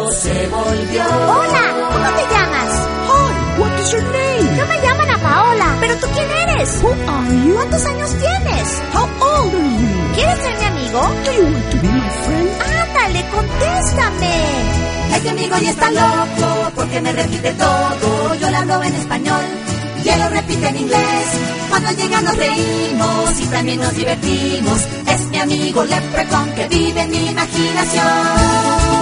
se volvió. Hola, ¿cómo te llamas? Hi, what is your name? Yo me llamo Ana Paola. ¿Pero tú quién eres? Who are you? ¿Cuántos años tienes? How old are you? ¿Quieres ser mi amigo? Do you want to be my friend? Ándale, contéstame. Este amigo ya está loco porque me repite todo. Yo le hablo en español y él lo repite en inglés. Cuando llega nos reímos y también nos divertimos. Es mi amigo Leprechaun que vive en mi imaginación.